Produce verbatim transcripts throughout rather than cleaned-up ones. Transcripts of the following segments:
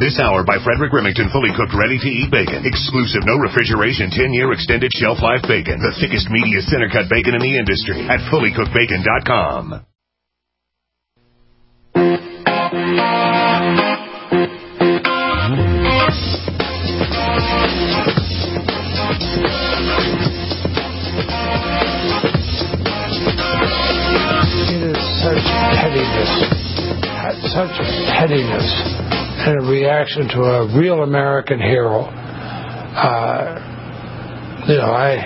This hour by Frederick Remington, fully cooked, ready-to-eat bacon. Exclusive, no refrigeration, ten-year extended shelf life bacon. The thickest, meatiest center-cut bacon in the industry at fully cooked bacon dot com. It is such pettiness, such pettiness, and a reaction to a real American hero. Uh, you know, I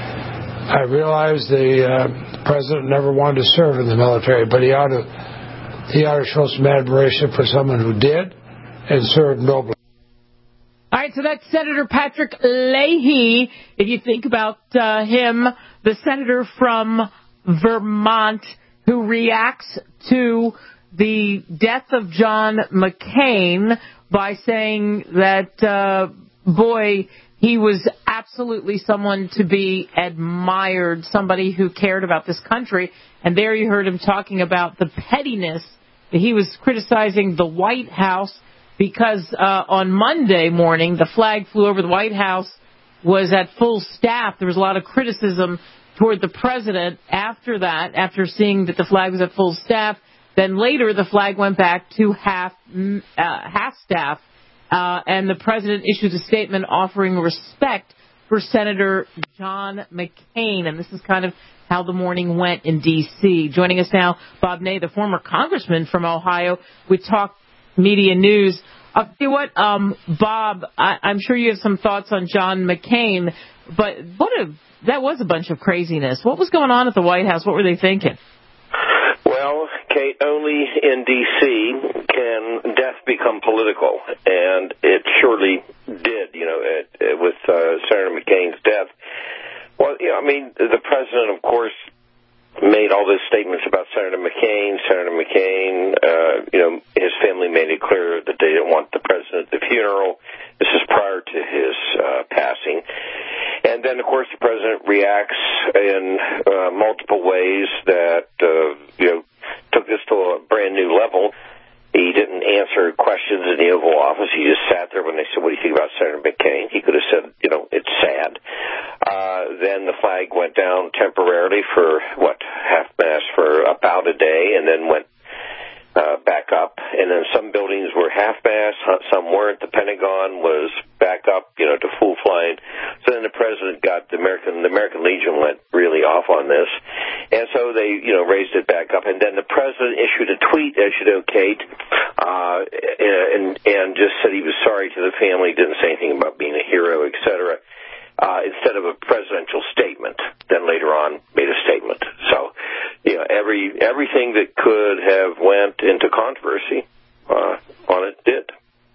I realize the uh, president never wanted to serve in the military, but he ought to he ought to show some admiration for someone who did and served nobly. All right, so that's Senator Patrick Leahy. If you think about uh, him, the senator from Vermont who reacts to the death of John McCain by saying that, uh, boy, he was absolutely someone to be admired, somebody who cared about this country. And there you heard him talking about the pettiness. He was criticizing the White House because uh, on Monday morning, the flag flew over the White House, was at full staff. There was a lot of criticism toward the president after that, after seeing that the flag was at full staff. Then later, the flag went back to half uh, half staff, uh, and the president issued a statement offering respect for Senator John McCain. And this is kind of how the morning went in D C Joining us now, Bob Ney, the former congressman from Ohio, with Talk Media News. Uh, you know what, um, Bob, I, I'm sure you have some thoughts on John McCain, but what a that was a bunch of craziness. What was going on at the White House? What were they thinking? Well, Kate, only in D C can death become political, and it surely did, you know, it, it, with uh, Senator McCain's death. Well, you know, I mean, the president, of course, made all those statements about Senator McCain. Senator McCain, uh, you know, his family made it clear that they didn't want the president at the funeral. This is prior to his uh, passing. And then, of course, the president reacts in uh, multiple ways that, uh, you know, took this to a brand new level. He didn't answer questions in the Oval Office. He just sat there when they said, what do you think about Senator McCain? He could have said, you know, it's sad. Uh, then the flag went down temporarily for, what, half-mast for about a day, and then went uh, back up. And then some buildings were half-mast, some weren't. The Pentagon was back up, you know, to full flying. So then the president got the American, the American Legion went really off on this. And so they, you know, raised it back up. And then the president issued a tweet, as you know, Kate, uh, and, and just said he was sorry to the family, didn't say anything about being a hero, et cetera, uh, instead of a presidential statement. Then later on made a statement. So, you know, every, everything that could have went into controversy, uh, on it did.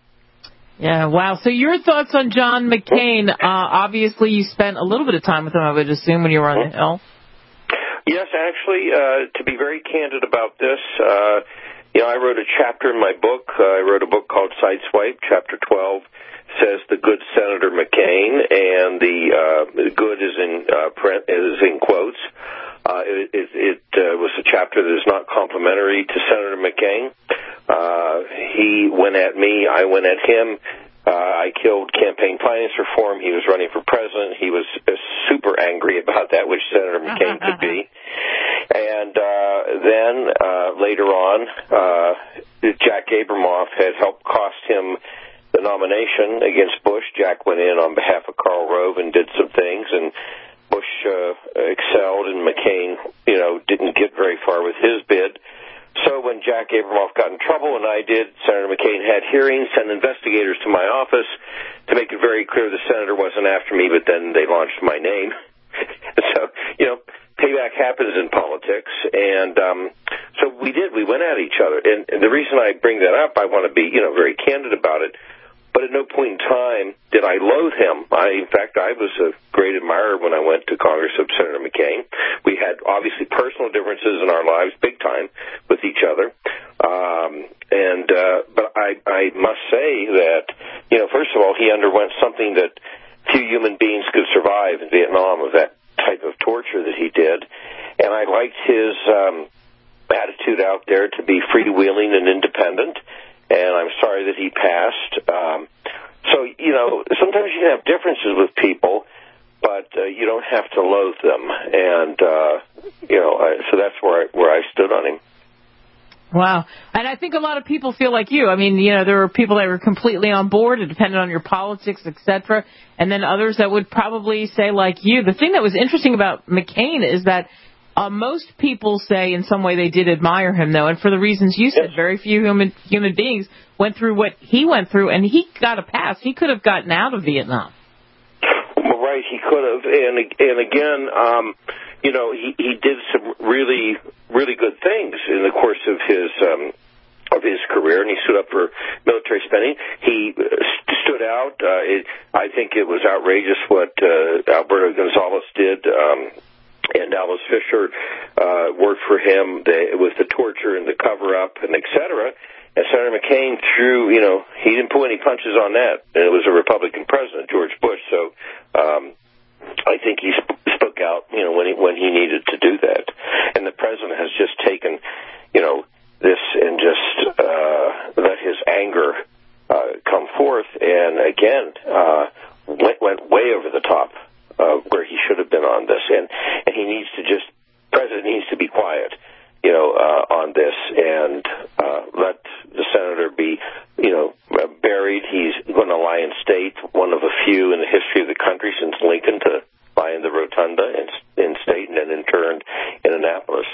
Yeah, wow. So your thoughts on John McCain? Uh, obviously, you spent a little bit of time with him, I would assume, when you were on the Hill. Yes, actually, uh, to be very candid about this, uh, you know, I wrote a chapter in my book. Uh, I wrote a book called Sideswipe. Chapter twelve says the good Senator McCain, and the, uh, the good is in uh, print, is in quotes. Uh, it it, it uh, was a chapter that is not complimentary to Senator McCain. Uh, he went at me, I went at him. Uh, I killed campaign finance reform. He was running for president. He was uh, super angry about that, which Senator McCain could be. And uh, then uh, later on, uh, Jack Abramoff had helped cost him the nomination against Bush. Jack went in on behalf of Karl Rove and did some things, and Bush uh, excelled, and McCain, you know, didn't get very far with his bid. So when Jack Abramoff got in trouble, and I did, Senator McCain had hearings, sent investigators to my office to make it very clear the senator wasn't after me, but then they launched my name. So, you know, payback happens in politics. And um, so we did. We went at each other. And, and the reason I bring that up, I want to be, you know, very candid about it. But at no point in time did I loathe him. I, in fact, I was a great admirer when I went to Congress of Senator McCain. We had obviously personal differences in our lives, big time, with each other. Um, and uh, but I, I must say that, you know, first of all, he underwent something that few human beings could survive in Vietnam, of that type of torture that he did. And I liked his um, attitude out there to be freewheeling and independent. and I'm sorry that he passed. Um, so, you know, sometimes you can have differences with people, but uh, you don't have to loathe them. And, uh, you know, I, so that's where I, where I stood on him. Wow. And I think a lot of people feel like you. I mean, you know, there were people that were completely on board. It depended on your politics, et cetera. And then others that would probably say like you. The thing that was interesting about McCain is that uh, most people say in some way they did admire him, though. And for the reasons you said, yes. Very few human human beings went through what he went through. And he got a pass. He could have gotten out of Vietnam. Well, right, he could have. And, and again, um, you know, he, he did some really, really good things in the course of his um, of his career, and he stood up for military spending. He uh, stood out. Uh, it, I think it was outrageous what uh, Alberto Gonzales did, um, and Alice Fisher uh, worked for him they, with the torture and the cover-up and et cetera. And Senator McCain threw, you know, he didn't pull any punches on that. And it was a Republican president, George Bush, so um, I think he sp- spoke out, you know, when he when he needed to do that. And the president has just taken, you know, this and just uh, let his anger uh, come forth. And again, uh, went went way over the top uh, where he should have been on this. And and he needs to just, president needs to be quiet, you know, uh, on this and uh, let the senator be, you know, buried. He's going to lie in state, one of a few in the history of the country since Lincoln to lie in the rotunda in, in state and then interned in Annapolis.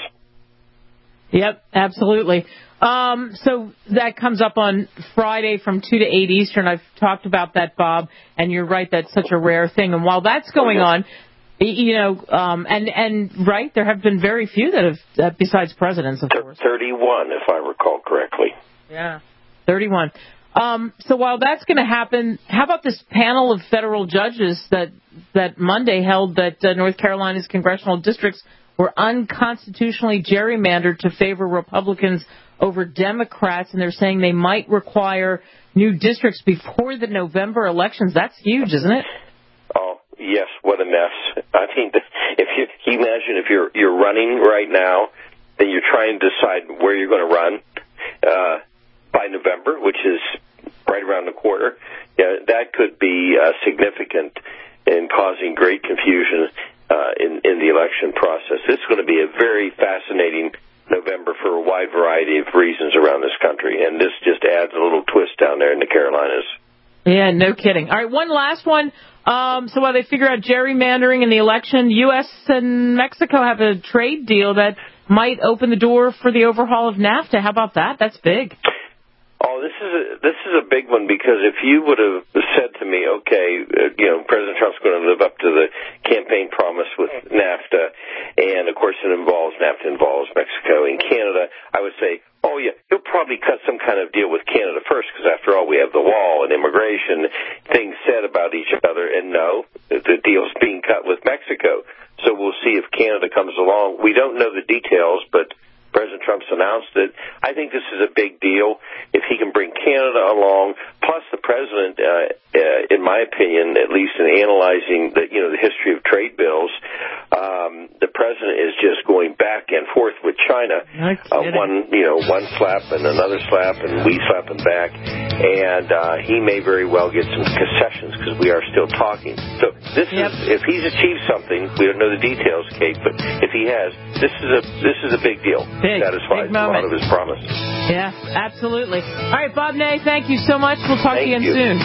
Yep, absolutely. Um, so that comes up on Friday from two to eight Eastern. I've talked about that, Bob, and you're right, that's such a rare thing. And while that's going on, you know, um, and, and, right, there have been very few that have, uh, besides presidents, of course. thirty-one, if I recall correctly. Yeah, thirty-one. Um, so while that's going to happen, how about this panel of federal judges that, that Monday held that uh, North Carolina's congressional districts were unconstitutionally gerrymandered to favor Republicans over Democrats, and they're saying they might require new districts before the November elections. That's huge, isn't it? Oh, yes, what a mess. I mean, if you, you imagine if you're you're running right now, then you're trying to decide where you're going to run uh, by November, which is right around the corner. Yeah, that could be uh, significant in causing great confusion uh, in, in the election process. It's going to be a very fascinating November for a wide variety of reasons around this country, and this just adds a little twist down there in the Carolinas. Yeah, no kidding. All right, one last one. Um, so while they figure out gerrymandering in the election, U S and Mexico have a trade deal that might open the door for the overhaul of NAFTA. How about that? That's big. Oh, this is a, this is a big one, because if you would have said to me, okay, uh, you know, President Trump's going to live up to the campaign promise with NAFTA, and of course it involves, NAFTA involves Mexico and Canada, I would say, oh yeah, he'll probably cut some kind of deal with Canada first, because after all, we have the wall and immigration, things said about each other, and no, the deal's being cut with Mexico. So we'll see if Canada comes along. We don't know the details, but President Trump's announced it. I think this is a big deal if he can bring Canada along. Plus, the president, uh, uh, in my opinion, at least in analyzing the you know the history of trade bills, um, the president is just going back and forth with China. Uh, one you know one slap and another slap, and we slap him back. And uh, he may very well get some concessions because we are still talking. So this yep. is if he's achieved something. We don't know the details, Kate, but if he has, this is a this is a big deal. Big, satisfies big a lot of his promises. Yeah, absolutely. All right, Bob Ney, thank you so much. We'll talk thank to you again you. soon.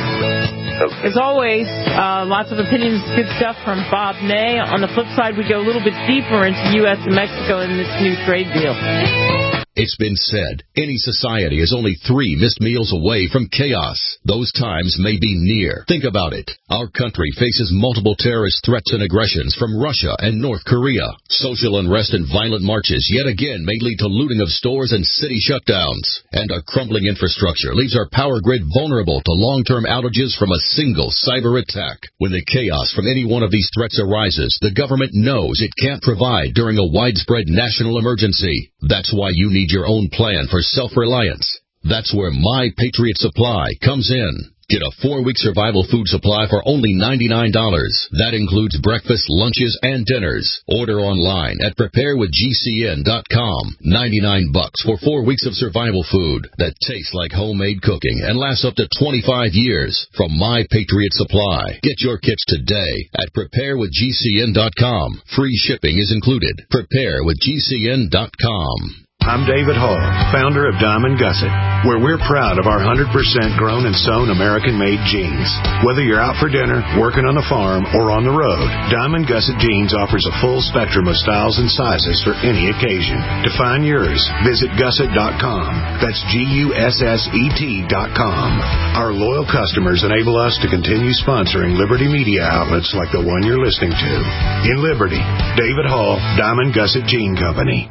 Okay. As always, uh, lots of opinions, good stuff from Bob Ney. On the flip side, we go a little bit deeper into U S and Mexico and this new trade deal. It's been said, any society is only three missed meals away from chaos. Those times may be near. Think about it. Our country faces multiple terrorist threats and aggressions from Russia and North Korea. Social unrest and violent marches yet again may lead to looting of stores and city shutdowns. And our crumbling infrastructure leaves our power grid vulnerable to long-term outages from a single cyber attack. When the chaos from any one of these threats arises, the government knows it can't provide during a widespread national emergency. That's why you need your own plan for self-reliance. That's where My Patriot Supply comes in. Get a four-week survival food supply for only ninety-nine dollars. That includes breakfast, lunches, and dinners. Order online at prepare with G C N dot com. ninety-nine bucks for four weeks of survival food that tastes like homemade cooking and lasts up to twenty-five years from My Patriot Supply. Get your kits today at prepare with G C N dot com. Free shipping is included. prepare with G C N dot com. I'm David Hall, founder of Diamond Gusset, where we're proud of our one hundred percent grown and sewn American-made jeans. Whether you're out for dinner, working on the farm, or on the road, Diamond Gusset Jeans offers a full spectrum of styles and sizes for any occasion. To find yours, visit gusset dot com. That's G U S S E T dot com. Our loyal customers enable us to continue sponsoring Liberty media outlets like the one you're listening to. In Liberty, David Hall, Diamond Gusset Jean Company.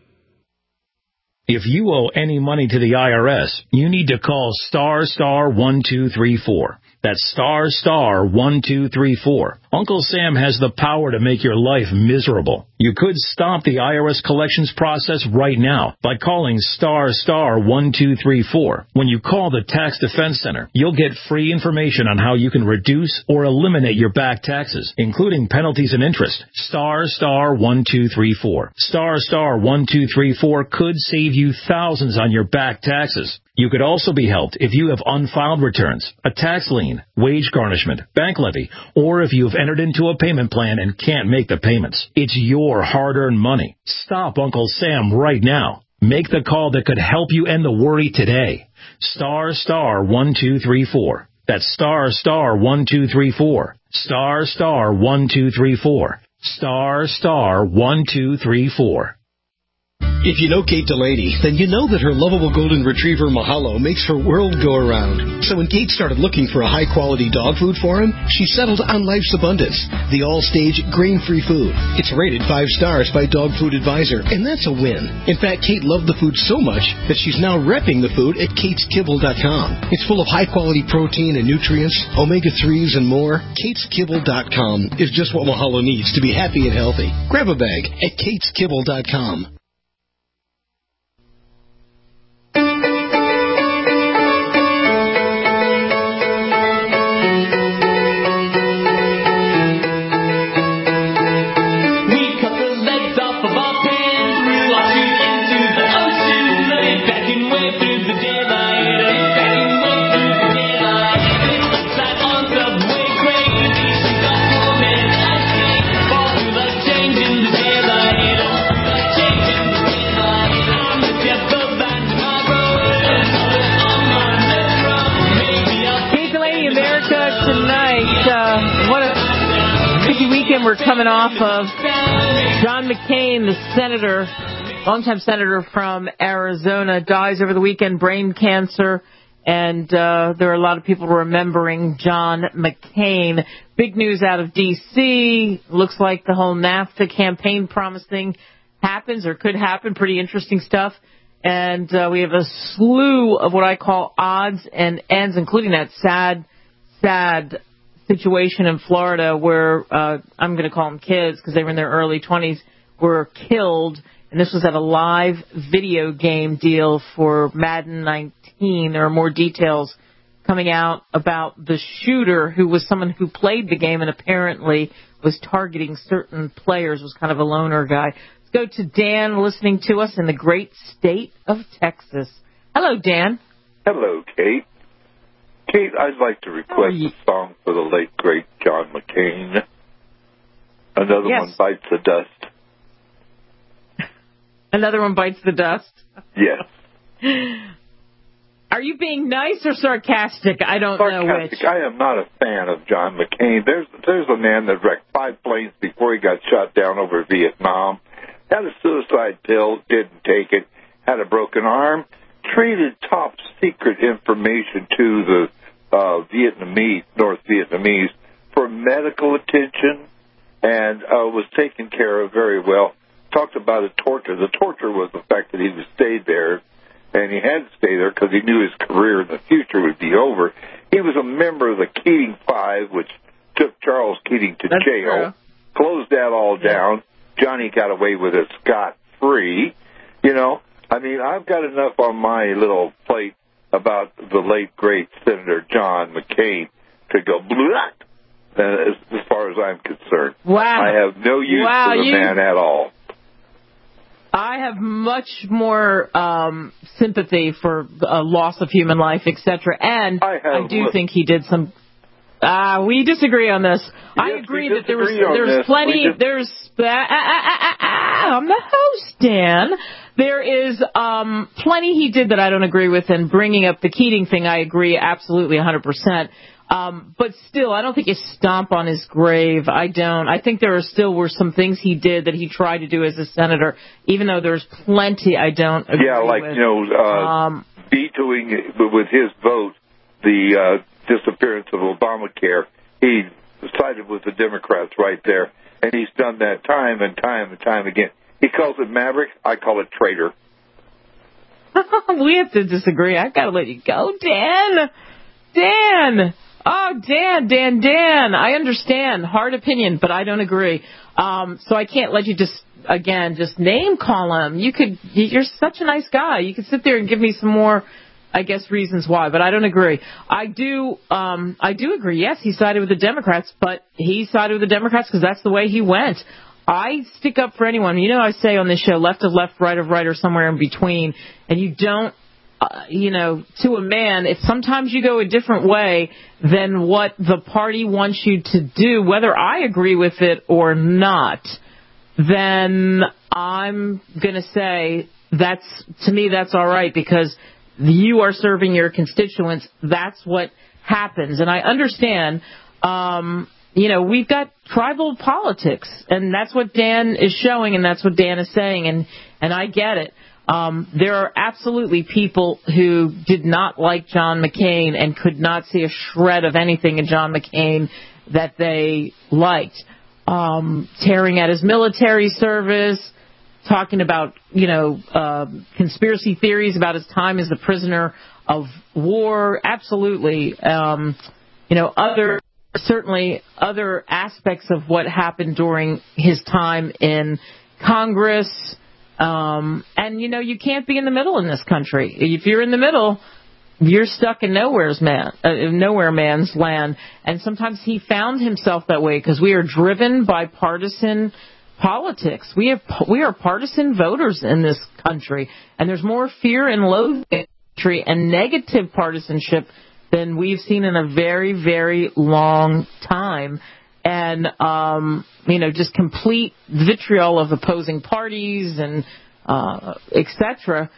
If you owe any money to the I R S, you need to call star star one two three four. That's star star one two three four. Uncle Sam has the power to make your life miserable. You could stop the I R S collections process right now by calling star star one two three four. When you call the Tax Defense Center, you'll get free information on how you can reduce or eliminate your back taxes, including penalties and interest. Star star one two three four. Star star one two three four could save you thousands on your back taxes. You could also be helped if you have unfiled returns, a tax lien, wage garnishment, bank levy, or if you have entered into a payment plan and can't make the payments. It's your hard-earned money. Stop Uncle Sam right now. Make the call that could help you end the worry today. Star star one two three four. That's star star one two three four. Star star one two three four. Star star one two three four. If you know Kate Delaney, then you know that her lovable golden retriever Mahalo makes her world go around. So when Kate started looking for a high-quality dog food for him, she settled on Life's Abundance, the all-stage grain-free food. It's rated five stars by Dog Food Advisor, and that's a win. In fact, Kate loved the food so much that she's now repping the food at kates kibble dot com. It's full of high-quality protein and nutrients, omega threes, and more. kates kibble dot com is just what Mahalo needs to be happy and healthy. Grab a bag at kates kibble dot com. We're coming off of John McCain, the senator, longtime senator from Arizona, dies over the weekend, brain cancer, and uh, there are a lot of people remembering John McCain. Big news out of D C. Looks like the whole NAFTA campaign promise thing happens or could happen. Pretty interesting stuff. And uh, we have a slew of what I call odds and ends, including that sad, sad situation in Florida where uh, I'm going to call them kids because they were in their early twenties, were killed. And this was at a live video game deal for Madden nineteen. There are more details coming out about the shooter, who was someone who played the game and apparently was targeting certain players, was kind of a loner guy. Let's go to Dan listening to us in the great state of Texas. Hello, Dan. Hello, Kate. Kate, I'd like to request a song for the late, great John McCain. Another yes. one bites the dust. Another one bites the dust? Yes. Are you being nice or sarcastic? I don't sarcastic. know which. I am not a fan of John McCain. There's, there's a man that wrecked five planes before he got shot down over Vietnam. Had a suicide pill, didn't take it. Had a broken arm. Traded top secret information to the uh, Vietnamese, North Vietnamese, for medical attention, and uh, was taken care of very well. Talked about a torture. The torture was the fact that he was stayed there, and he had to stay there because he knew his career in the future would be over. He was a member of the Keating Five, which took Charles Keating to That's jail, true. Closed that all down. Johnny got away with it scot-free, you know. I mean, I've got enough on my little plate about the late, great Senator John McCain could go blah, as, as far as I'm concerned. Wow. I have no use wow, for the you, man at all. I have much more um, sympathy for uh, loss of human life, et cetera. And I, I do li- think he did some. Uh, we disagree on this. Yes, I agree that there was on there's this. plenty. Just... There's uh, uh, uh, uh, uh, I'm the host, Dan. There is um, plenty he did that I don't agree with. And bringing up the Keating thing, I agree absolutely one hundred percent. Um, but still, I don't think you stomp on his grave. I don't. I think there are still were some things he did that he tried to do as a senator, even though there's plenty I don't agree with. Yeah, like, with. you know, uh, um, vetoing with his vote the uh, disappearance of Obamacare. He sided with the Democrats right there, and he's done that time and time and time again. He calls it maverick. I call it traitor. We have to disagree. I got to let you go, Dan. Dan. Oh, Dan, Dan, Dan. I understand. Hard opinion, but I don't agree. Um, so I can't let you just, again, just name call him. You could, you're such a nice guy. You could sit there and give me some more, I guess, reasons why, but I don't agree. I do, um, I do agree. Yes, he sided with the Democrats, but he sided with the Democrats because that's the way he went. I stick up for anyone. You know, I say on this show, left of left, right of right, or somewhere in between, and you don't, Uh, you know, to a man, if sometimes you go a different way than what the party wants you to do, whether I agree with it or not, then I'm going to say that's, to me, that's all right because you are serving your constituents. That's what happens. And I understand, um, you know, we've got tribal politics, and that's what Dan is showing, and that's what Dan is saying, and, and I get it. Um, there are absolutely people who did not like John McCain and could not see a shred of anything in John McCain that they liked. Um, tearing at his military service, talking about, you know, uh, conspiracy theories about his time as a prisoner of war. Absolutely. Um, you know, other, certainly other aspects of what happened during his time in Congress. Um, and, you know, you can't be in the middle in this country. If you're in the middle, you're stuck in nowhere's man, uh, nowhere man's land. And sometimes he found himself that way because we are driven by partisan politics. We have, we are partisan voters in this country. And there's more fear and loathing in the country and negative partisanship than we've seen in a very, very long time. And, um, you know, just complete vitriol of opposing parties and uh, et cetera.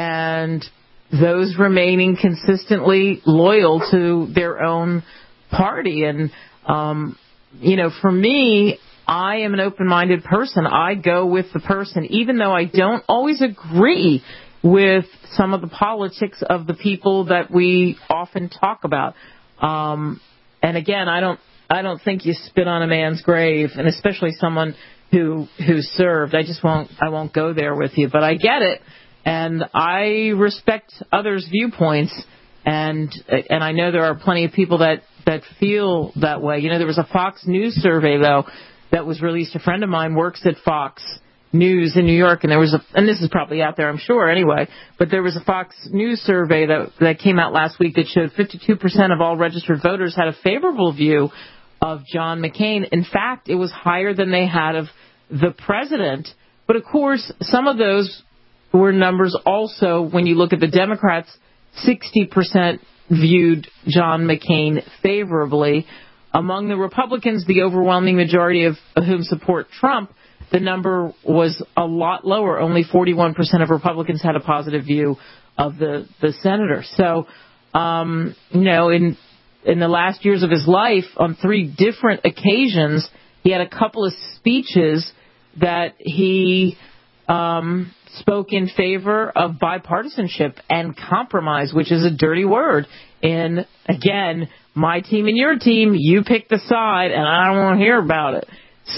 And those remaining consistently loyal to their own party. And, um, you know, for me, I am an open-minded person. I go with the person, even though I don't always agree with some of the politics of the people that we often talk about. Um, and again, I don't. I don't think you spit on a man's grave, and especially someone who who served. I just won't. I won't go there with you. But I get it, and I respect others' viewpoints, and and I know there are plenty of people that that feel that way. You know, there was a Fox News survey though that was released. A friend of mine works at Fox News in New York, and there was a, and this is probably out there, I'm sure, anyway. But there was a Fox News survey that that came out last week that showed fifty-two percent of all registered voters had a favorable view of John McCain. In fact, it was higher than they had of the president. But of course, some of those were numbers also, when you look at the Democrats, sixty percent viewed John McCain favorably. Among the Republicans, the overwhelming majority of whom support Trump, the number was a lot lower. Only forty-one percent of Republicans had a positive view of the, the senator. So, um, you know, in In the last years of his life, on three different occasions, he had a couple of speeches that he um, spoke in favor of bipartisanship and compromise, which is a dirty word. And again, my team and your team, you pick the side, and I don't want to hear about it.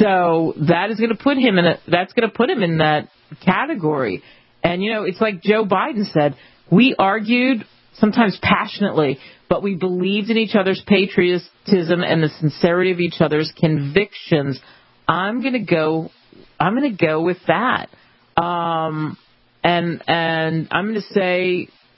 So that is going to put him in a, that's going to put him in that category. And you know, it's like Joe Biden said, we argued sometimes passionately, but we believed in each other's patriotism and the sincerity of each other's convictions. I'm going to go, I'm going to go with that. Um, and, and I'm going to say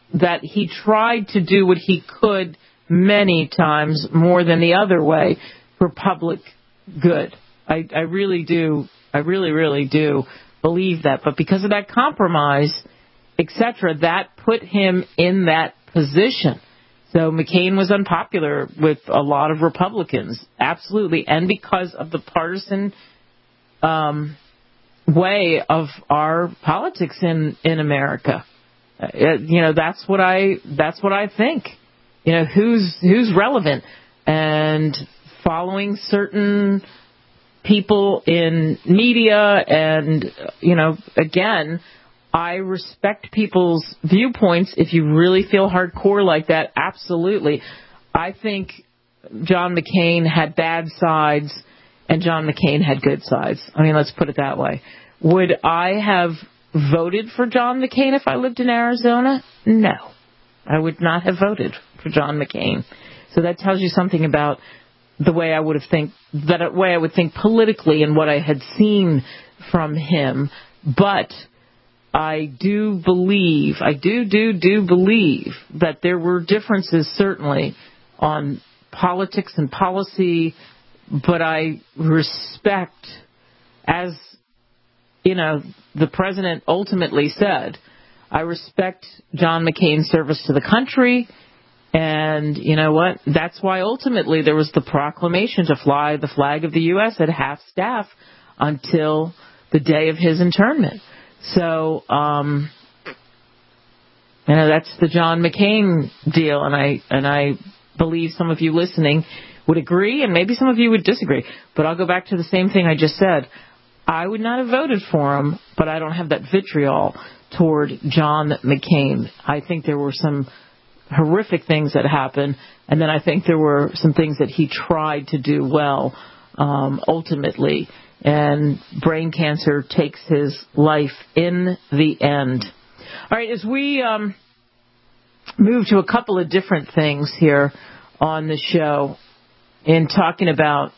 that he tried to do what he could many times more than the other way for public good. I, I really do. I really, really do believe that. But because of that compromise, et cetera, that put him in that position. So McCain was unpopular with a lot of Republicans, absolutely, and because of the partisan um, way of our politics in, in America. Uh, you know, that's what I that's what I think. You know, who's who's relevant, and following certain people in media, and you know, again, I respect people's viewpoints. If you really feel hardcore like that, absolutely. I think John McCain had bad sides, and John McCain had good sides. I mean, let's put it that way. Would I have voted for John McCain if I lived in Arizona? No, I would not have voted for John McCain. So that tells you something about the way I would have think, that way I would think politically and what I had seen from him. But I do believe, I do, do, do believe that there were differences certainly on politics and policy, but I respect, as you know, the president ultimately said, I respect John McCain's service to the country, and you know what? That's why ultimately there was the proclamation to fly the flag of the U S at half staff until the day of his internment. So, um, you know, that's the John McCain deal, and I and I believe some of you listening would agree, and maybe some of you would disagree. But I'll go back to the same thing I just said. I would not have voted for him, but I don't have that vitriol toward John McCain. I think there were some horrific things that happened, and then I think there were some things that he tried to do well, um, ultimately. And brain cancer takes his life in the end. All right, as we um, move to a couple of different things here on the show in talking about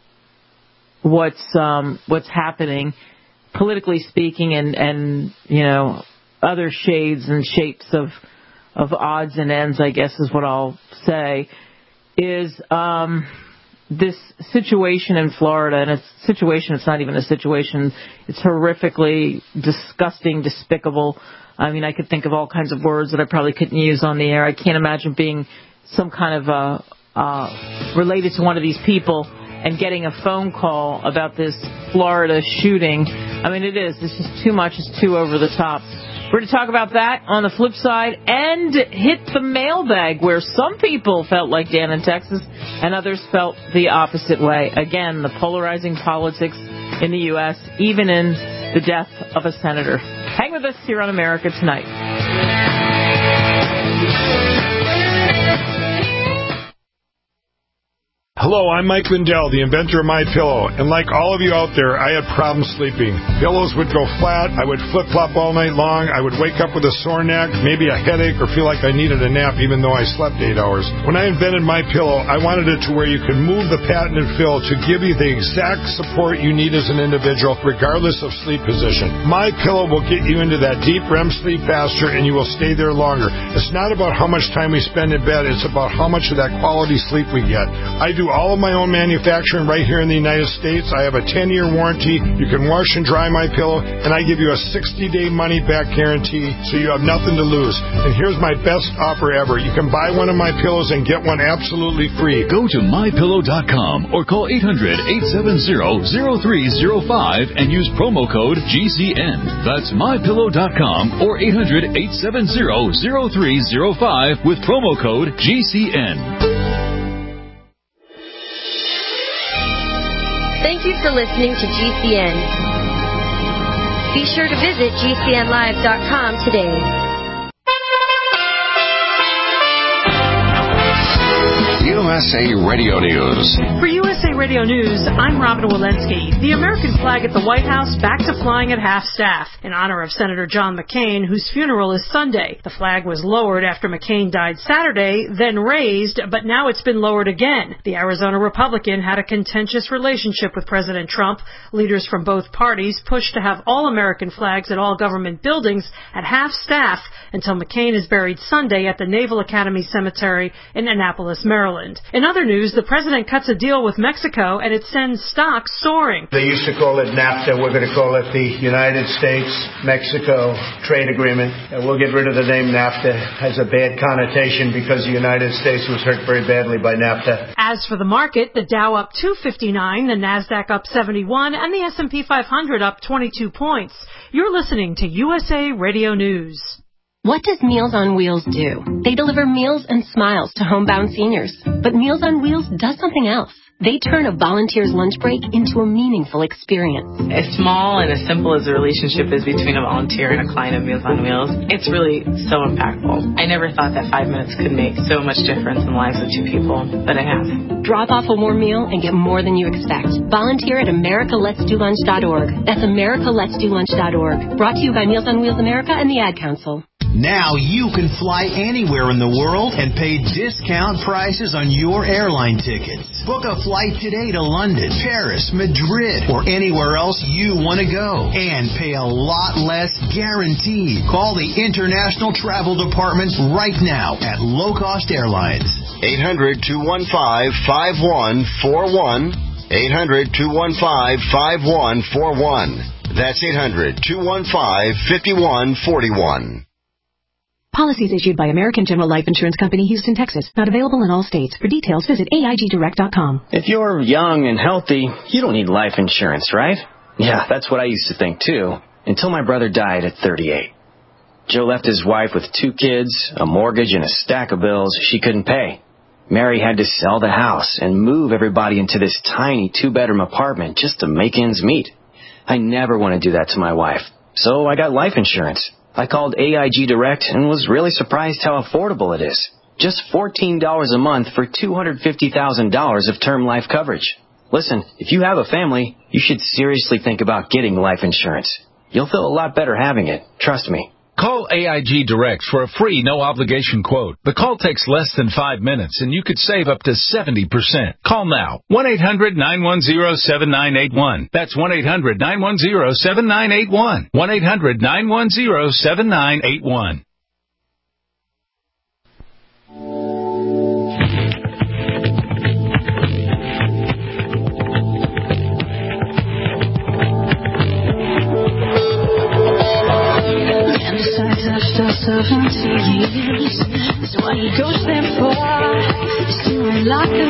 what's um, what's happening, politically speaking, and, and you know, other shades and shapes of of odds and ends, I guess is what I'll say, is um, this situation in Florida, and it's a situation, it's not even a situation, it's horrifically disgusting, despicable. I mean, I could think of all kinds of words that I probably couldn't use on the air. I can't imagine being some kind of uh, uh, related to one of these people and getting a phone call about this Florida shooting. I mean, it is. It's just too much. It's too over the top. We're going to talk about that on the flip side and hit the mailbag, where some people felt like Dan in Texas and others felt the opposite way. Again, the polarizing politics in the U S, even in the death of a senator. Hang with us here on America Tonight. Hello, I'm Mike Lindell, the inventor of MyPillow, and like all of you out there, I had problems sleeping. Pillows would go flat, I would flip-flop all night long, I would wake up with a sore neck, maybe a headache, or feel like I needed a nap even though I slept eight hours. When I invented MyPillow, I wanted it to where you could move the patented fill to give you the exact support you need as an individual, regardless of sleep position. MyPillow will get you into that deep R E M sleep faster, and you will stay there longer. It's not about how much time we spend in bed, it's about how much of that quality sleep we get. I do all of my own manufacturing right here in the United States. I have a ten-year warranty. You can wash and dry MyPillow, and I give you a sixty-day money-back guarantee, so you have nothing to lose. And here's my best offer ever. You can buy one of my pillows and get one absolutely free. Go to my pillow dot com or call eight hundred, eight seven zero, zero three zero five and use promo code G C N. That's my pillow dot com or eight hundred, eight seven zero, zero three zero five with promo code G C N. Thank you for listening to G C N. Be sure to visit G C N live dot com today. You don't S A Radio News. For U S A Radio News, I'm Robin Walensky. The American flag at the White House back to flying at half-staff in honor of Senator John McCain, whose funeral is Sunday. The flag was lowered after McCain died Saturday, then raised, but now it's been lowered again. The Arizona Republican had a contentious relationship with President Trump. Leaders from both parties pushed to have all American flags at all government buildings at half-staff until McCain is buried Sunday at the Naval Academy Cemetery in Annapolis, Maryland. In other news, the president cuts a deal with Mexico and it sends stocks soaring. They used to call it NAFTA. We're going to call it the United States-Mexico Trade Agreement. And we'll get rid of the name NAFTA. It has a bad connotation because the United States was hurt very badly by NAFTA. As for the market, the Dow up two fifty-nine, the Nasdaq up seventy-one, and the S and P five hundred up twenty-two points. You're listening to U S A Radio News. What does Meals on Wheels do? They deliver meals and smiles to homebound seniors. But Meals on Wheels does something else. They turn a volunteer's lunch break into a meaningful experience. As small and as simple as the relationship is between a volunteer and a client of Meals on Wheels, it's really so impactful. I never thought that five minutes could make so much difference in the lives of two people, but it has. Drop off a warm meal and get more than you expect. Volunteer at america lets do lunch dot org. That's america lets do lunch dot org. Brought to you by Meals on Wheels America and the Ad Council. Now you can fly anywhere in the world and pay discount prices on your airline tickets. Book a flight today to London, Paris, Madrid, or anywhere else you want to go and pay a lot less guaranteed. Call the International Travel Department right now at Low Cost Airlines. eight hundred, two one five, five one four one. eight hundred, two one five, five one four one. That's eight hundred, two one five, five one four one. Policies issued by American General Life Insurance Company, Houston, Texas. Not available in all states. For details, visit A I G direct dot com. If you're young and healthy, you don't need life insurance, right? Yeah, that's what I used to think, too, until my brother died at thirty-eight. Joe left his wife with two kids, a mortgage, and a stack of bills she couldn't pay. Mary had to sell the house and move everybody into this tiny two-bedroom apartment just to make ends meet. I never want to do that to my wife, so I got life insurance. I called A I G Direct and was really surprised how affordable it is. Just fourteen dollars a month for two hundred fifty thousand dollars of term life coverage. Listen, if you have a family, you should seriously think about getting life insurance. You'll feel a lot better having it. Trust me. Call A I G Direct for a free, no-obligation quote. The call takes less than five minutes, and you could save up to seventy percent. Call now. one eight hundred nine one zero seven nine eight one. That's one eight hundred nine one zero seven nine eight one. one eight hundred nine one zero seven nine eight one. seventy years. That's why you go step far. Doing like a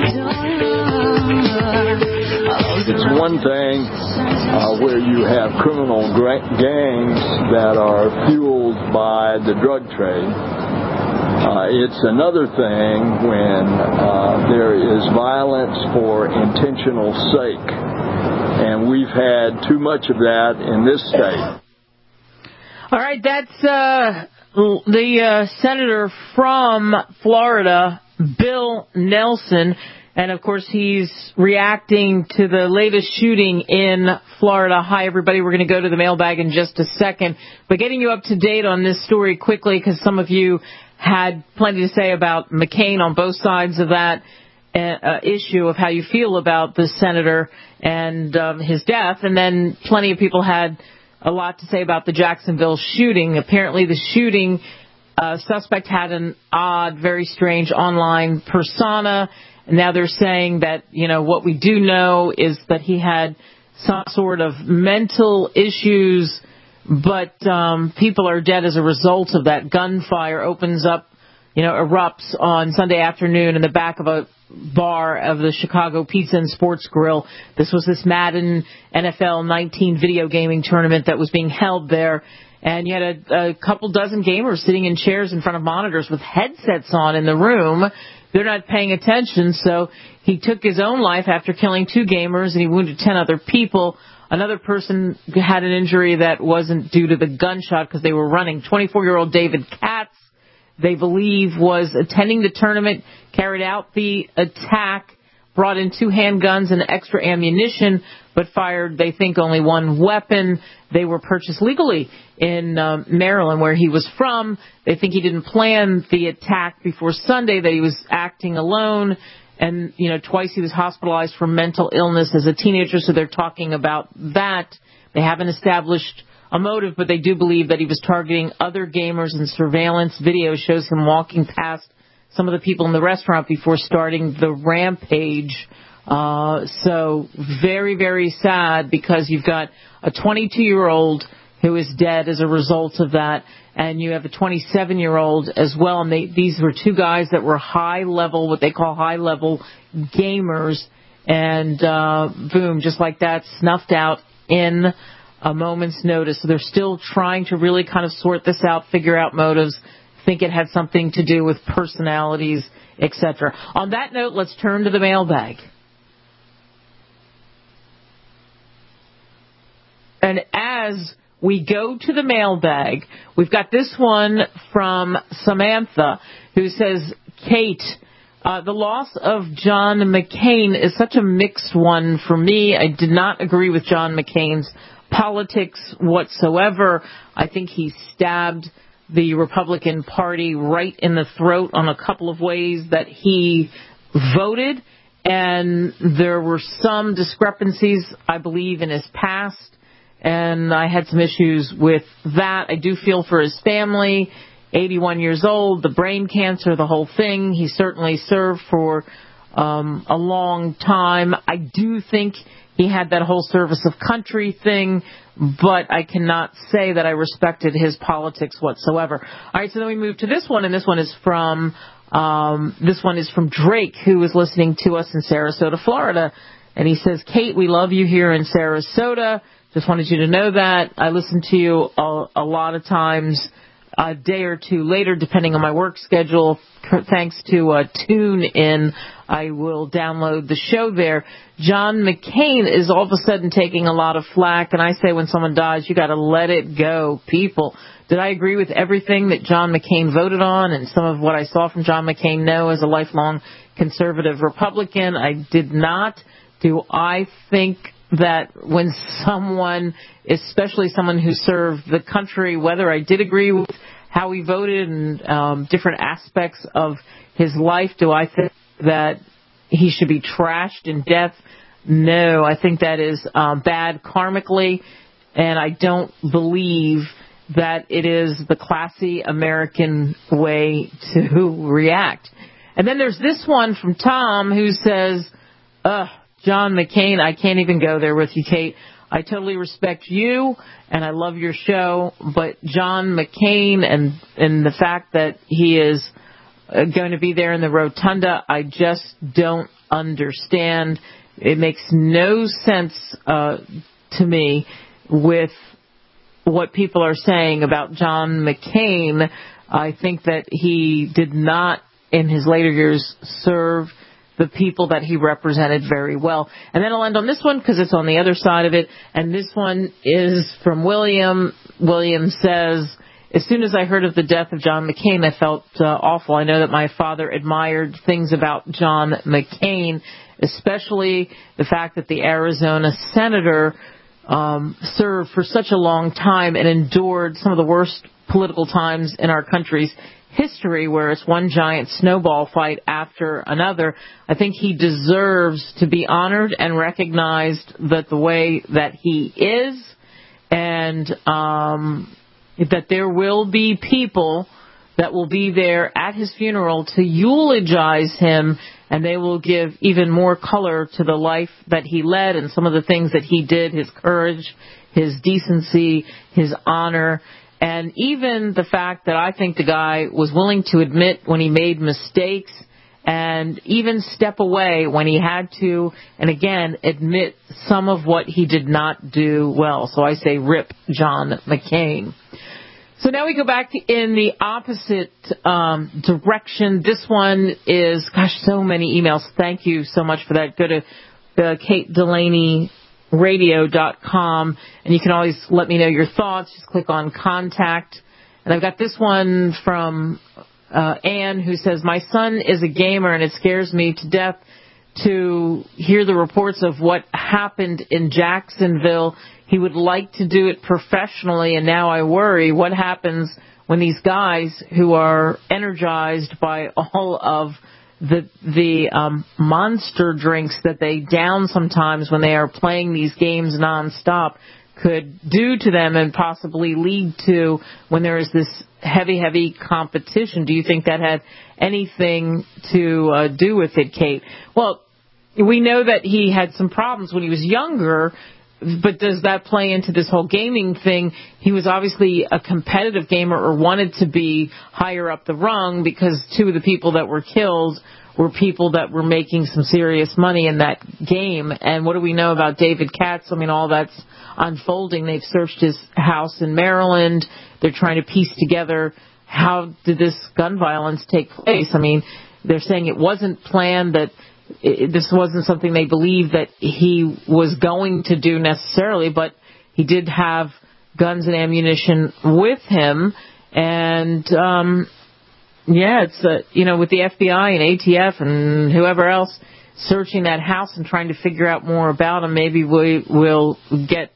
It's one thing uh, where you have criminal gra- gangs that are fueled by the drug trade. Uh, it's another thing when uh, there is violence for intentional sake. And we've had too much of that in this state. All right, that's uh, the uh, senator from Florida, Bill Nelson. And, of course, he's reacting to the latest shooting in Florida. Hi, everybody. We're going to go to the mailbag in just a second. But getting you up to date on this story quickly, because some of you had plenty to say about McCain on both sides of that uh, issue of how you feel about the senator and um, his death. And then plenty of people had a lot to say about the Jacksonville shooting. Apparently the shooting uh, suspect had an odd, very strange online persona. And now they're saying that, you know, what we do know is that he had some sort of mental issues, but um, people are dead as a result of that. Gunfire opens up, you know, erupts on Sunday afternoon in the back of a bar of the Chicago Pizza and Sports Grill. This was this Madden N F L nineteen video gaming tournament that was being held there. And you had a, a couple dozen gamers sitting in chairs in front of monitors with headsets on in the room. They're not paying attention, so he took his own life after killing two gamers, and he wounded ten other people. Another person had an injury that wasn't due to the gunshot because they were running. twenty-four-year-old David Katz they believe was attending the tournament, carried out the attack, brought in two handguns and extra ammunition, but fired, they think, only one weapon. They were purchased legally in uh, Maryland, where he was from. They think he didn't plan the attack before Sunday, that he was acting alone. And, you know, twice he was hospitalized for mental illness as a teenager, so they're talking about that. They haven't established a motive, but they do believe that he was targeting other gamers, and surveillance video shows him walking past some of the people in the restaurant before starting the rampage. Uh, so very, very sad, because you've got a twenty-two-year-old who is dead as a result of that, and you have a twenty-seven-year-old as well. And they, these were two guys that were high-level, what they call high-level gamers, and uh, boom, just like that, snuffed out in a moment's notice. So they're still trying to really kind of sort this out, figure out motives, think it had something to do with personalities, et cetera. On that note, let's turn to the mailbag. And as we go to the mailbag, we've got this one from Samantha, who says, Kate, uh, the loss of John McCain is such a mixed one for me. I did not agree with John McCain's politics whatsoever. I think he stabbed the Republican Party right in the throat on a couple of ways that he voted. And there were some discrepancies, I believe, in his past. And I had some issues with that. I do feel for his family, eighty-one years old, the brain cancer, the whole thing. He certainly served for um, a long time. I do think he had that whole service of country thing, but I cannot say that I respected his politics whatsoever. All right, so then we move to this one, and this one is from um, this one is from Drake, who is listening to us in Sarasota, Florida. And he says, Kate, we love you here in Sarasota. Just wanted you to know that. I listen to you a, a lot of times, a day or two later, depending on my work schedule. Thanks to uh, TuneIn, I will download the show there. John McCain is all of a sudden taking a lot of flack, and I say when someone dies, you got to let it go, people. Did I agree with everything that John McCain voted on and some of what I saw from John McCain? No, as a lifelong conservative Republican, I did not. Do I think that when someone, especially someone who served the country, whether I did agree with how he voted and um, different aspects of his life, do I think that he should be trashed in death? No, I think that is um, bad karmically, and I don't believe that it is the classy American way to react. And then there's this one from Tom, who says, ugh, John McCain, I can't even go there with you, Kate. I totally respect you, and I love your show, but John McCain and, and the fact that he is going to be there in the rotunda, I just don't understand. It makes no sense uh, to me with what people are saying about John McCain. I think that he did not, in his later years, serve the people that he represented very well. And then I'll end on this one because it's on the other side of it. And this one is from William. William says, as soon as I heard of the death of John McCain, I felt uh, awful. I know that my father admired things about John McCain, especially the fact that the Arizona senator um, served for such a long time and endured some of the worst political times in our country's history, where it's one giant snowball fight after another. I think he deserves to be honored and recognized that the way that he is, and um, that there will be people that will be there at his funeral to eulogize him, and they will give even more color to the life that he led and some of the things that he did, his courage, his decency, his honor. And even the fact that I think the guy was willing to admit when he made mistakes and even step away when he had to, and again, admit some of what he did not do well. So I say rip John McCain. So now we go back in the opposite um, direction. This one is, gosh, so many emails. Thank you so much for that. Go to uh, Kate Delaney radio dot com, and you can always let me know your thoughts. Just click on contact. And I've got this one from uh, Ann, who says, my son is a gamer, and it scares me to death to hear the reports of what happened in Jacksonville. He would like to do it professionally, and now I worry what happens when these guys who are energized by all of the the um, monster drinks that they down sometimes when they are playing these games nonstop could do to them and possibly lead to when there is this heavy, heavy competition. Do you think that had anything to uh, do with it, Kate? Well, we know that he had some problems when he was younger, but does that play into this whole gaming thing? He was obviously a competitive gamer or wanted to be higher up the rung because two of the people that were killed were people that were making some serious money in that game. And what do we know about David Katz? I mean, all that's unfolding. They've searched his house in Maryland. They're trying to piece together how did this gun violence take place. I mean, they're saying it wasn't planned, that it, this wasn't something they believed that he was going to do necessarily, but he did have guns and ammunition with him. And, um, yeah, it's, uh, you know, with the F B I and A T F and whoever else searching that house and trying to figure out more about him, maybe we will get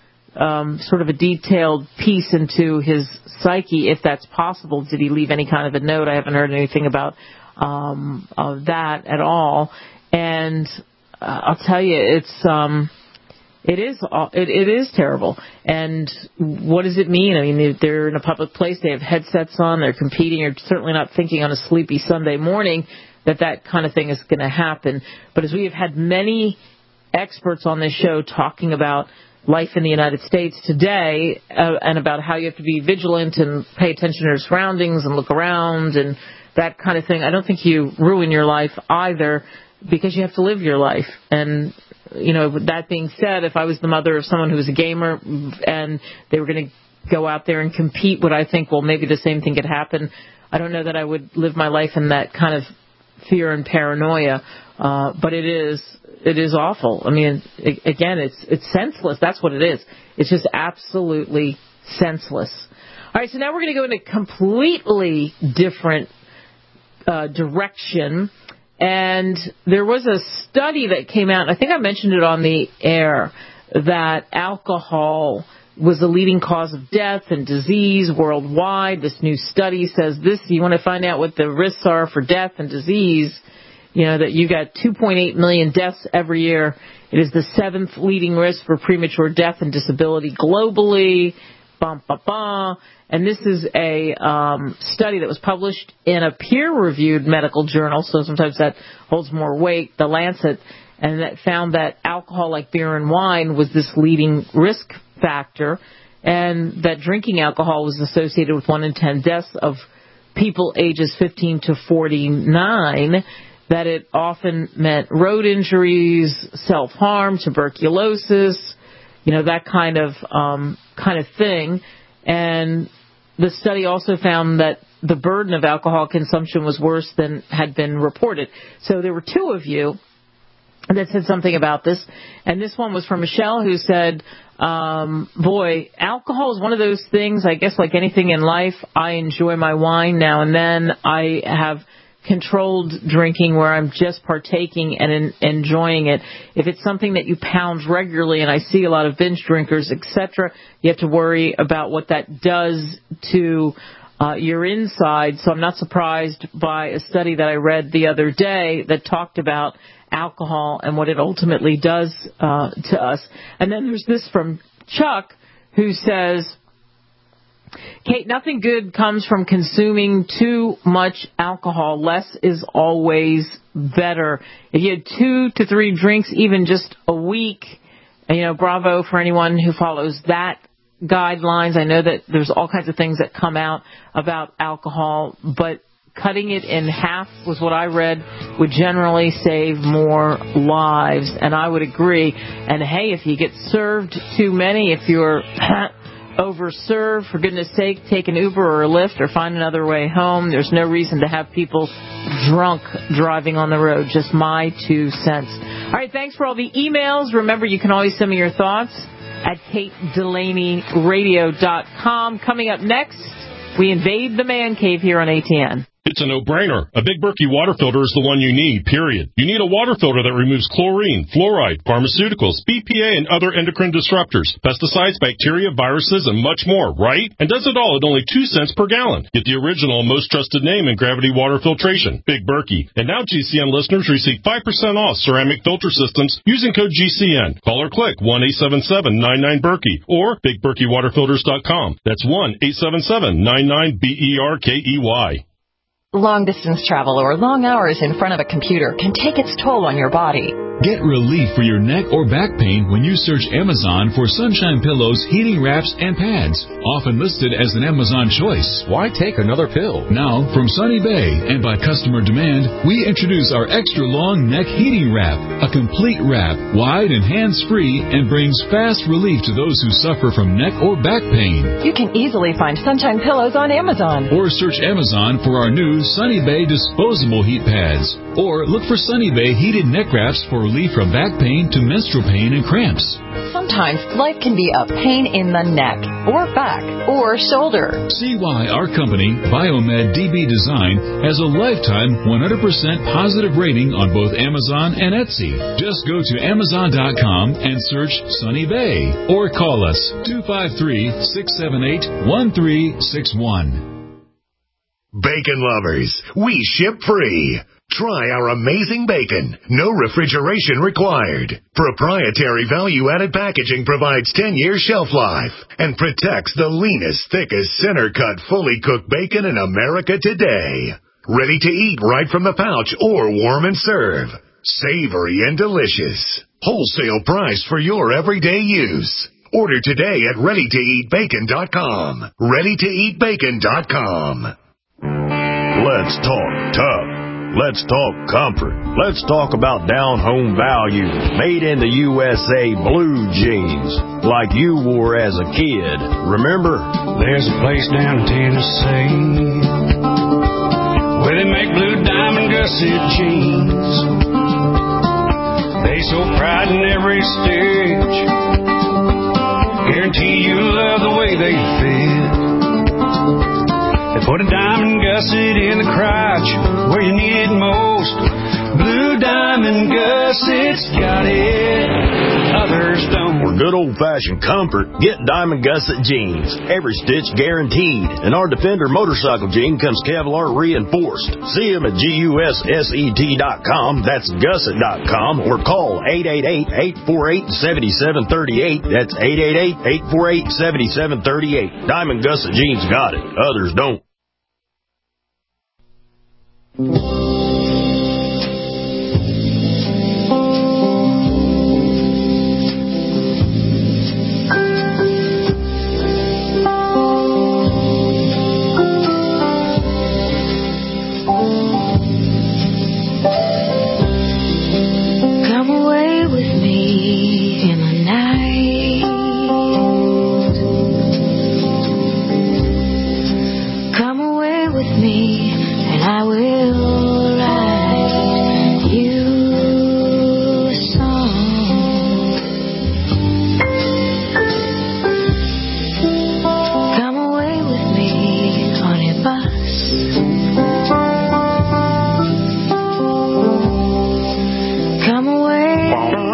um, sort of a detailed piece into his psyche, if that's possible. Did he leave any kind of a note? I haven't heard anything about um, of that at all. And uh, I'll tell you, it's um, it is it, it is terrible. And what does it mean? I mean, they're in a public place. They have headsets on. They're competing. You're certainly not thinking on a sleepy Sunday morning that that kind of thing is going to happen. But as we have had many experts on this show talking about life in the United States today uh, and about how you have to be vigilant and pay attention to your surroundings and look around and that kind of thing, I don't think you ruin your life either, because you have to live your life. And, you know, with that being said, if I was the mother of someone who was a gamer and they were going to go out there and compete, would I think, well, maybe the same thing could happen? I don't know that I would live my life in that kind of fear and paranoia, uh, but it is it is awful. I mean, it, again, it's it's senseless. That's what it is. It's just absolutely senseless. All right, so now we're going to go in a completely different uh, direction. And there was a study that came out, I think I mentioned it on the air, that alcohol was the leading cause of death and disease worldwide. This new study says this. You want to find out what the risks are for death and disease, you know, that you got two point eight million deaths every year. It is the seventh leading risk for premature death and disability globally. Bum, bum, bum. And this is a um, study that was published in a peer-reviewed medical journal, so sometimes that holds more weight, The Lancet, and that found that alcohol, like beer and wine, was this leading risk factor, and that drinking alcohol was associated with one in ten deaths of people ages fifteen to forty-nine, that it often meant road injuries, self-harm, tuberculosis, you know, that kind of um, kind of thing. And the study also found that the burden of alcohol consumption was worse than had been reported. So there were two of you that said something about this. And this one was from Michelle, who said, um, boy, alcohol is one of those things, I guess like anything in life, I enjoy my wine now and then. I have controlled drinking where I'm just partaking and in, enjoying it. If it's something that you pound regularly, and I see a lot of binge drinkers, et cetera, you have to worry about what that does to uh, your inside. So I'm not surprised by a study that I read the other day that talked about alcohol and what it ultimately does uh, to us. And then there's this from Chuck, who says, Kate, nothing good comes from consuming too much alcohol. Less is always better. If you had two to three drinks, even just a week, you know, bravo for anyone who follows that guidelines. I know that there's all kinds of things that come out about alcohol, but cutting it in half was what I read would generally save more lives, and I would agree. And hey, if you get served too many, if you're overserved, for goodness sake, take an Uber or a Lyft or find another way home. There's no reason to have people drunk driving on the road. Just my two cents. All right, thanks for all the emails. Remember, you can always send me your thoughts at kate delaney radio dot com. Coming up next, we invade the man cave here on A T N. It's a no-brainer. A Big Berkey water filter is the one you need, period. You need a water filter that removes chlorine, fluoride, pharmaceuticals, B P A, and other endocrine disruptors, pesticides, bacteria, viruses, and much more, right? And does it all at only two cents per gallon. Get the original, most trusted name in gravity water filtration, Big Berkey. And now G C N listeners receive five percent off ceramic filter systems using code G C N. Call or click one eight seven seven nine nine Berkey or big berkey water filters dot com. That's one eight seven seven nine nine B E R K E Y. Long-distance travel or long hours in front of a computer can take its toll on your body. Get relief for your neck or back pain when you search Amazon for Sunshine Pillows, heating wraps, and pads, often listed as an Amazon choice. Why take another pill? Now, from Sunny Bay and by customer demand, we introduce our extra long neck heating wrap, a complete wrap, wide and hands-free, and brings fast relief to those who suffer from neck or back pain. You can easily find Sunshine Pillows on Amazon. Or search Amazon for our new Sunny Bay disposable heat pads. Or look for Sunny Bay heated neck wraps for relief from back pain to menstrual pain and cramps. Sometimes life can be a pain in the neck, or back, or shoulder. See why our company, Biomed D B Design, has a lifetime one hundred percent positive rating on both Amazon and Etsy. Just go to amazon dot com and search Sunny Bay, or call us two five three, six seven eight, one three six one. Bacon lovers, we ship free. Try our amazing bacon. No refrigeration required. Proprietary value-added packaging provides ten year shelf life and protects the leanest, thickest, center-cut, fully cooked bacon in America today. Ready to eat right from the pouch or warm and serve. Savory and delicious. Wholesale price for your everyday use. Order today at ready to eat bacon dot com. ready to eat bacon dot com. Let's talk tough. Let's talk comfort. Let's talk about down-home value. Made in the U S A blue jeans, like you wore as a kid. Remember? There's a place down in Tennessee where they make blue diamond gusset jeans. They show pride in every stitch. Guarantee you love the way they fit. They put a diamond gusset in the crotch where you need it most. Blue Diamond Gusset's got it. Others don't. For good old-fashioned comfort, get Diamond Gusset jeans. Every stitch guaranteed. And our Defender motorcycle jean comes Kevlar reinforced. See them at G U S S E T dot com. That's gusset dot com. Or call eight eight eight, eight four eight, seven seven three eight. That's eight eight eight, eight four eight, seven seven three eight. Diamond Gusset jeans got it. Others don't. Come away with me in the night. Come away with me and I will write you a song. Come away with me on a bus. Come away.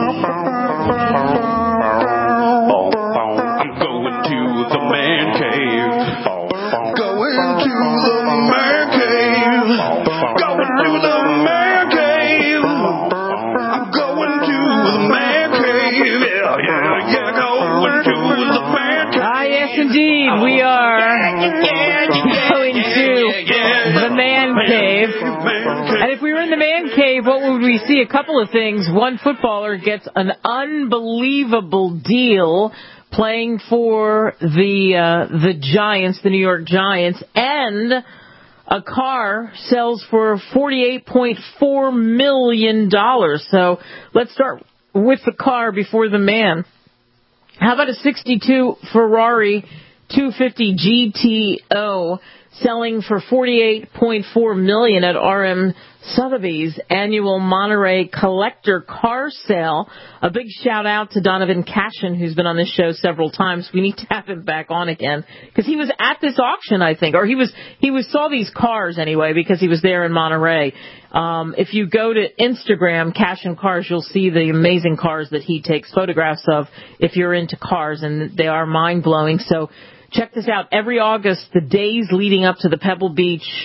I'm going to the man cave. Going to the man cave. Going to the man cave. I'm going to the man cave. Yeah, yeah, yeah. Going to the man cave. Ah, yes, indeed. We are going to the man cave. And if we were in the man cave, what would we see? A couple of things. One footballer gets an unbelievable deal playing for the uh, the Giants, the New York Giants, and a car sells for forty-eight point four million dollars. So let's start with the car before the man. How about a sixty-two Ferrari two fifty G T O selling for forty-eight point four million dollars at R M Sotheby's annual Monterey collector car sale. A big shout out to Donovan Cashin, who's been on this show several times. We need to have him back on again because he was at this auction, I think, or he was he was saw these cars anyway because he was there in Monterey. Um, if you go to Instagram, Cashin Cars, you'll see the amazing cars that he takes photographs of. If you're into cars, and they are mind blowing. So check this out. Every August, the days leading up to the Pebble Beach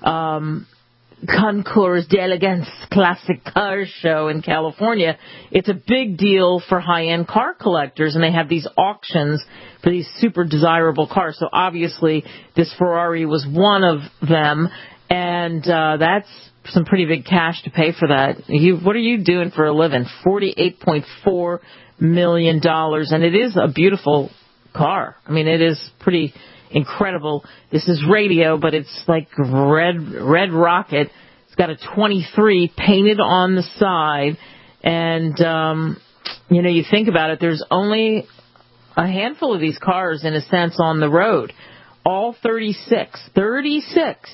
um, Concours d'Elegance Classic Car Show in California, it's a big deal for high-end car collectors, and they have these auctions for these super desirable cars. So obviously, this Ferrari was one of them, and uh, that's some pretty big cash to pay for that. You, what are you doing for a living? forty-eight point four million dollars, and it is a beautiful car. I mean, it is pretty incredible. This is radio, but it's like red red rocket. It's got a twenty-three painted on the side, and um, you know, you think about it, there's only a handful of these cars in a sense on the road. All thirty-six, thirty-six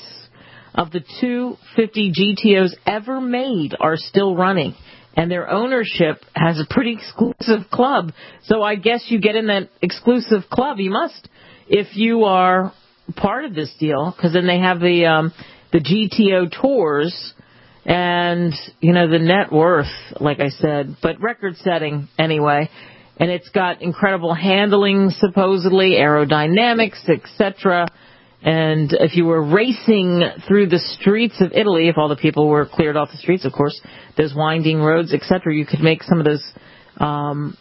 of the two fifty G T Os ever made are still running. And their ownership has a pretty exclusive club. So I guess you get in that exclusive club. You must, if you are part of this deal, because then they have the um, the G T O tours and, you know, the net worth, like I said, but record-setting anyway. And it's got incredible handling, supposedly, aerodynamics, et cetera. And if you were racing through the streets of Italy, if all the people were cleared off the streets, of course, those winding roads, et cetera, you could make some of those um,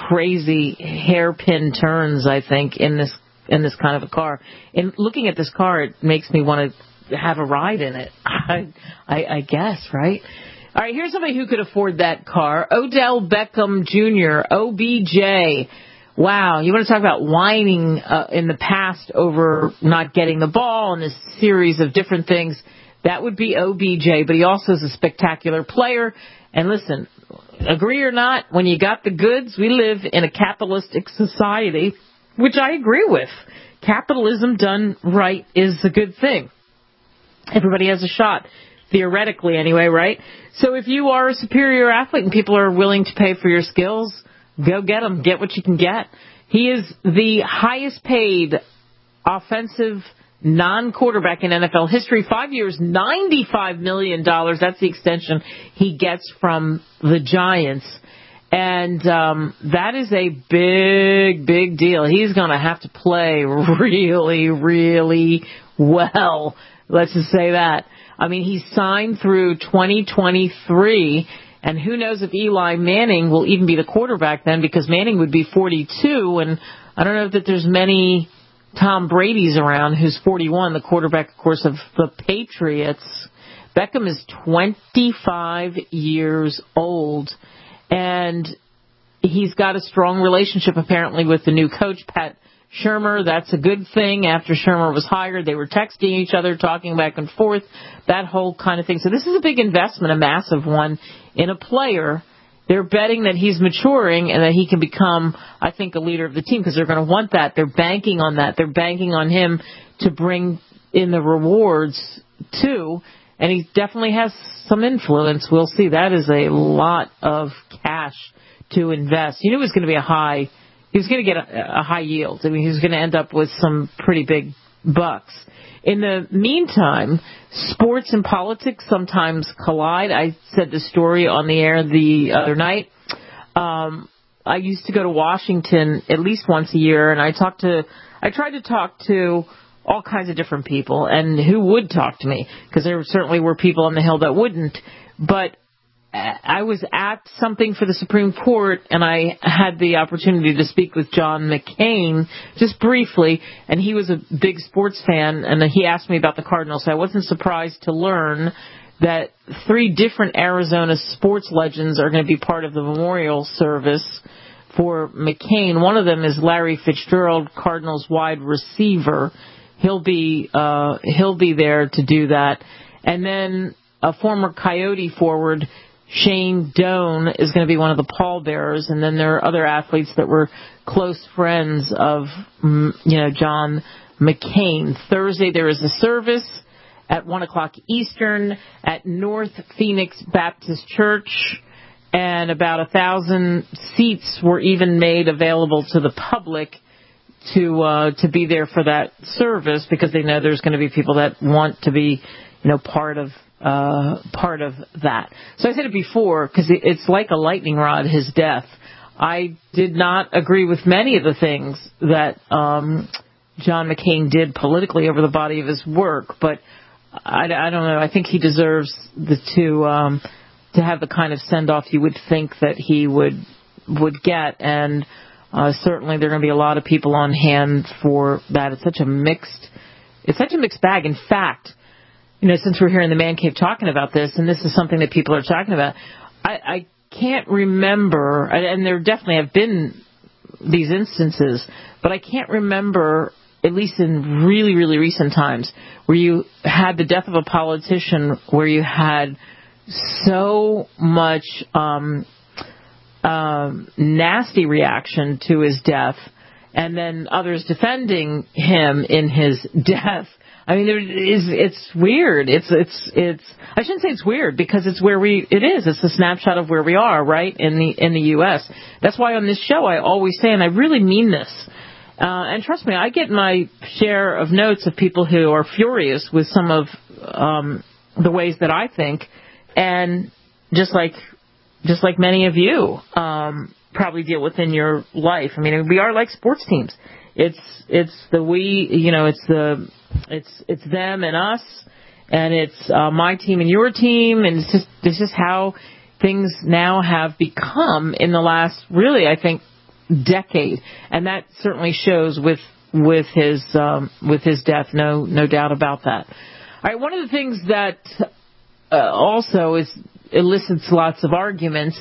crazy hairpin turns, I think, in this in this kind of a car. And looking at this car, it makes me want to have a ride in it, I, I, I guess, right? All right, here's somebody who could afford that car. Odell Beckham Junior, O B J. Wow, you want to talk about whining uh, in the past over not getting the ball and a series of different things. That would be O B J, but he also is a spectacular player. And listen, agree or not, when you got the goods, we live in a capitalistic society, which I agree with. Capitalism done right is a good thing. Everybody has a shot, theoretically anyway, right? So if you are a superior athlete and people are willing to pay for your skills, go get them. Get what you can get. He is the highest paid offensive non-quarterback in N F L history. Five years, ninety-five million dollars. That's the extension he gets from the Giants. And um, that is a big, big deal. He's going to have to play really, really well. Let's just say that. I mean, he's signed through twenty twenty-three. And who knows if Eli Manning will even be the quarterback then, because Manning would be forty-two, and I don't know that there's many Tom Brady's around who's forty-one, the quarterback, of course, of the Patriots. Beckham is twenty-five years old, and he's got a strong relationship, apparently, with the new coach, Pat Shurmur. That's a good thing. After Shurmur was hired, they were texting each other, talking back and forth, that whole kind of thing. So this is a big investment, a massive one, in a player. They're betting that he's maturing and that he can become, I think, a leader of the team, because they're going to want that. They're banking on that. They're banking on him to bring in the rewards, too. And he definitely has some influence. We'll see. That is a lot of cash to invest. You knew it was going to be a high, he was going to get a, a high yield. I mean, he was going to end up with some pretty big bucks. In the meantime, sports and politics sometimes collide. I said the story on the air the other night. Um, I used to go to Washington at least once a year, and I talked to, I tried to talk to all kinds of different people, and who would talk to me, because there certainly were people on the Hill that wouldn't. But I was at something for the Supreme Court, and I had the opportunity to speak with John McCain just briefly, and he was a big sports fan, and he asked me about the Cardinals. So I wasn't surprised to learn that three different Arizona sports legends are going to be part of the memorial service for McCain. One of them is Larry Fitzgerald, Cardinals wide receiver. He'll be uh, he'll be there to do that. And then a former Coyote forward, Shane Doan, is going to be one of the pallbearers. And then there are other athletes that were close friends of, you know, John McCain. Thursday there is a service at one o'clock Eastern at North Phoenix Baptist Church, and about a thousand seats were even made available to the public to uh, to be there for that service, because they know there's going to be people that want to be, you know, part of uh, part of that. So I said it before, because it's like a lightning rod, his death. I did not agree with many of the things that um, John McCain did politically over the body of his work, but I, I don't know. I think he deserves the to um, to have the kind of send off you would think that he would would get, and uh, certainly there are going to be a lot of people on hand for that. It's such a mixed, it's such a mixed bag. In fact, you know, since we're here in the Man Cave talking about this, and this is something that people are talking about, I, I can't remember, and there definitely have been these instances, but I can't remember, at least in really, really recent times, where you had the death of a politician where you had so much um, um, nasty reaction to his death, and then others defending him in his death. I mean, there is, it's weird. It's, it's, it's, I shouldn't say it's weird, because it's where we, it is. It's a snapshot of where we are, right, in the, in the U S. That's why on this show I always say, and I really mean this, uh, and trust me, I get my share of notes of people who are furious with some of, um, the ways that I think, and just like, just like many of you, um, probably deal with in your life. I mean, we are like sports teams. It's, it's the we, you know, it's the, It's it's them and us, and it's uh, my team and your team, and it's just it's just how things now have become in the last, really, I think, decade, and that certainly shows with with his um, with his death. No no doubt about that. All right, one of the things that uh, also is elicits lots of arguments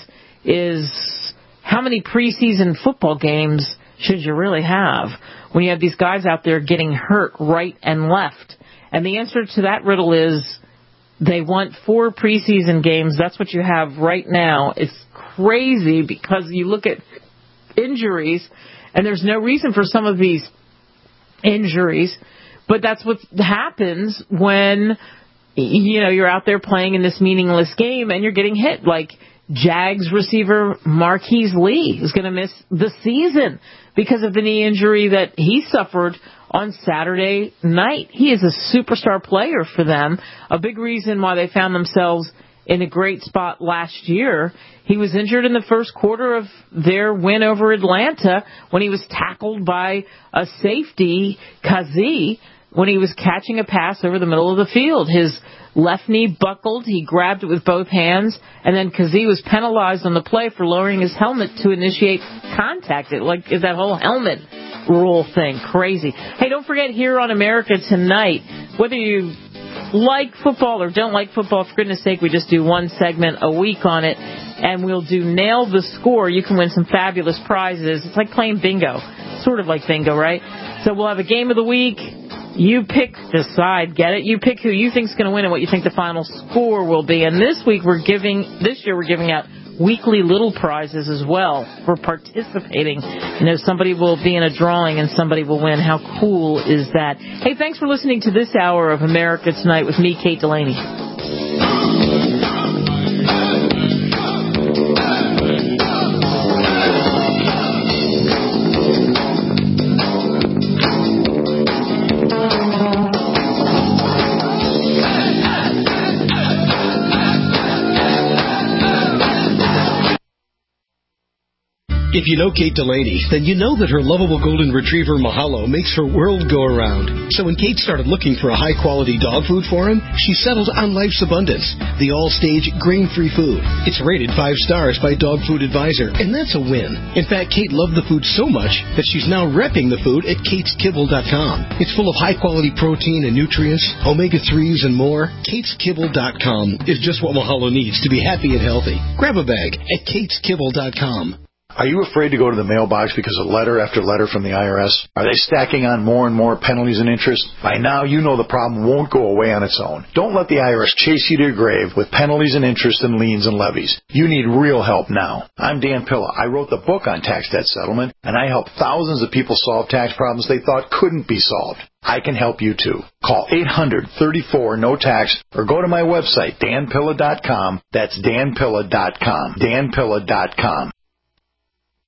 is how many preseason football games should you really have when you have these guys out there getting hurt right and left? And the answer to that riddle is they want four preseason games. That's what you have right now. It's crazy, because you look at injuries, and there's no reason for some of these injuries, but that's what happens when, you know, you're out there playing in this meaningless game and you're getting hit. Like Jags receiver Marquise Lee is going to miss the season because of the knee injury that he suffered on Saturday night. He is a superstar player for them, a big reason why they found themselves in a great spot last year. He was injured in the first quarter of their win over Atlanta when he was tackled by a safety, Kazee, when he was catching a pass over the middle of the field. His left knee buckled, he grabbed it with both hands, and then Kazee was penalized on the play for lowering his helmet to initiate contact. It like is that whole helmet rule thing crazy. Hey, don't forget, here on America Tonight, whether you like football or don't like football, for goodness sake, we just do one segment a week on it, and we'll do Nail the Score. You can win some fabulous prizes. It's like playing bingo, sort of like bingo, right? So we'll have a game of the week. You pick, decide, get it? You pick who you think's going to win and what you think the final score will be. And this week we're giving, this year we're giving out weekly little prizes as well for participating. You know, somebody will be in a drawing and somebody will win. How cool is that? Hey, thanks for listening to this hour of America Tonight with me, Kate Delaney. If you know Kate Delaney, then you know that her lovable golden retriever Mahalo makes her world go around. So when Kate started looking for a high-quality dog food for him, she settled on Life's Abundance, the all-stage grain-free food. It's rated five stars by Dog Food Advisor, and that's a win. In fact, Kate loved the food so much that she's now repping the food at kates kibble dot com. It's full of high-quality protein and nutrients, omega threes, and more. kates kibble dot com is just what Mahalo needs to be happy and healthy. Grab a bag at kates kibble dot com. Are you afraid to go to the mailbox because of letter after letter from the I R S? Are they stacking on more and more penalties and interest? By now, you know the problem won't go away on its own. Don't let the I R S chase you to your grave with penalties and interest and liens and levies. You need real help now. I'm Dan Pilla. I wrote the book on tax debt settlement, and I help thousands of people solve tax problems they thought couldn't be solved. I can help you too. Call eight hundred, thirty-four, no tax or go to my website, dan pilla dot com. That's dan pilla dot com. dan pilla dot com.